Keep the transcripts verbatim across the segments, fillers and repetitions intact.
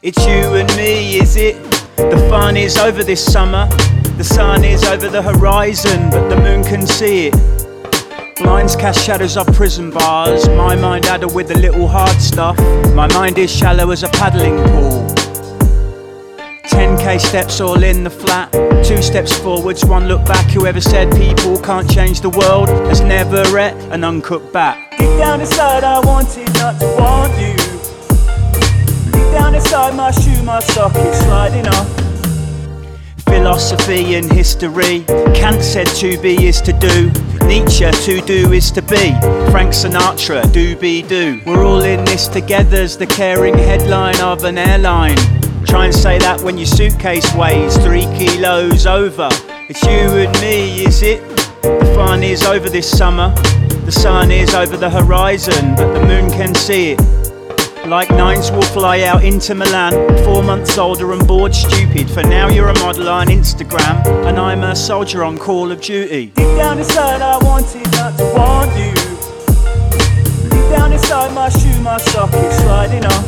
It's you and me, is it? The fun is over this summer. The sun is over the horizon, but the moon can see it. Blinds cast shadows of prison bars. My mind addled with the little hard stuff. My mind is shallow as a paddling pool. ten K steps all in the flat. Two steps forwards, one look back. Whoever said people can't change the world has never ate an uncooked bat. Deep down inside I wanted not to want you. Deep down inside my shoe, my sock is sliding off. Philosophy and history. Kant said to be is to do. Nietzsche, to do is to be. Frank Sinatra, do-be-do. We're all in this together's the caring headline of an airline. Try and say that when your suitcase weighs three kilos over. It's you and me, is it? The fun is over this summer. The sun is over the horizon, but the moon can see it. Like nines will fly out into Milan. Four months older and bored stupid. For now you're a model on Instagram, and I'm a soldier on Call of Duty. Deep down inside I wanted not to want you. Deep down inside my shoe, my sock is sliding off.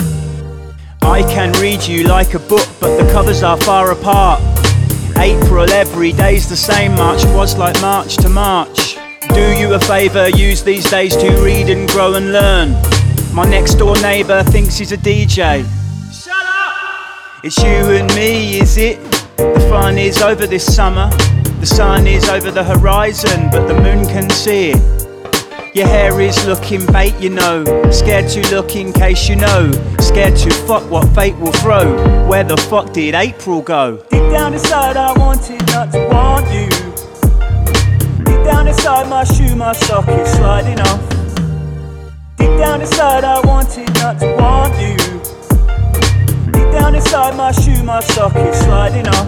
I can read you like a book, but the covers are far apart. April, every day's the same. March was like March to March. Do you a favour, use these days to read and grow and learn. My next door neighbour thinks he's a D J. Shut up! It's you and me, is it? The fun is over this summer. The sun is over the horizon, but the moon can see it. Your hair is looking bait, you know. Scared to look in case you know. Scared to fuck what fate will throw. Where the fuck did April go? Deep down inside I wanted not to want you. Deep down inside my shoe, my sock is sliding off. Deep down inside I wanted not to want you. Deep down inside my shoe, my sock is sliding off.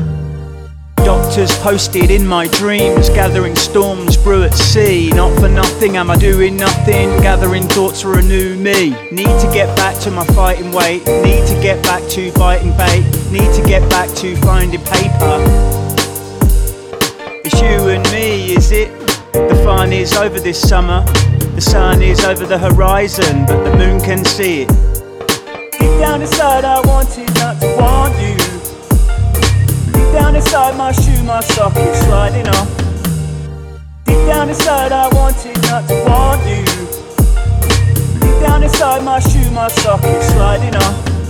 Doctors posted in my dreams, gathering storms brew at sea. Not for nothing am I doing nothing, gathering thoughts for a new me. Need to get back to my fighting weight, need to get back to biting bait, need to get back to finding paper. It's you and me, is it? The fun is over this summer. The sun is over the horizon, but the moon can see it. Deep down inside I wanted not to want you. Deep down inside my shoe, my sock is sliding off. Deep down inside I wanted not to want you. Deep down inside my shoe, my sock is sliding off.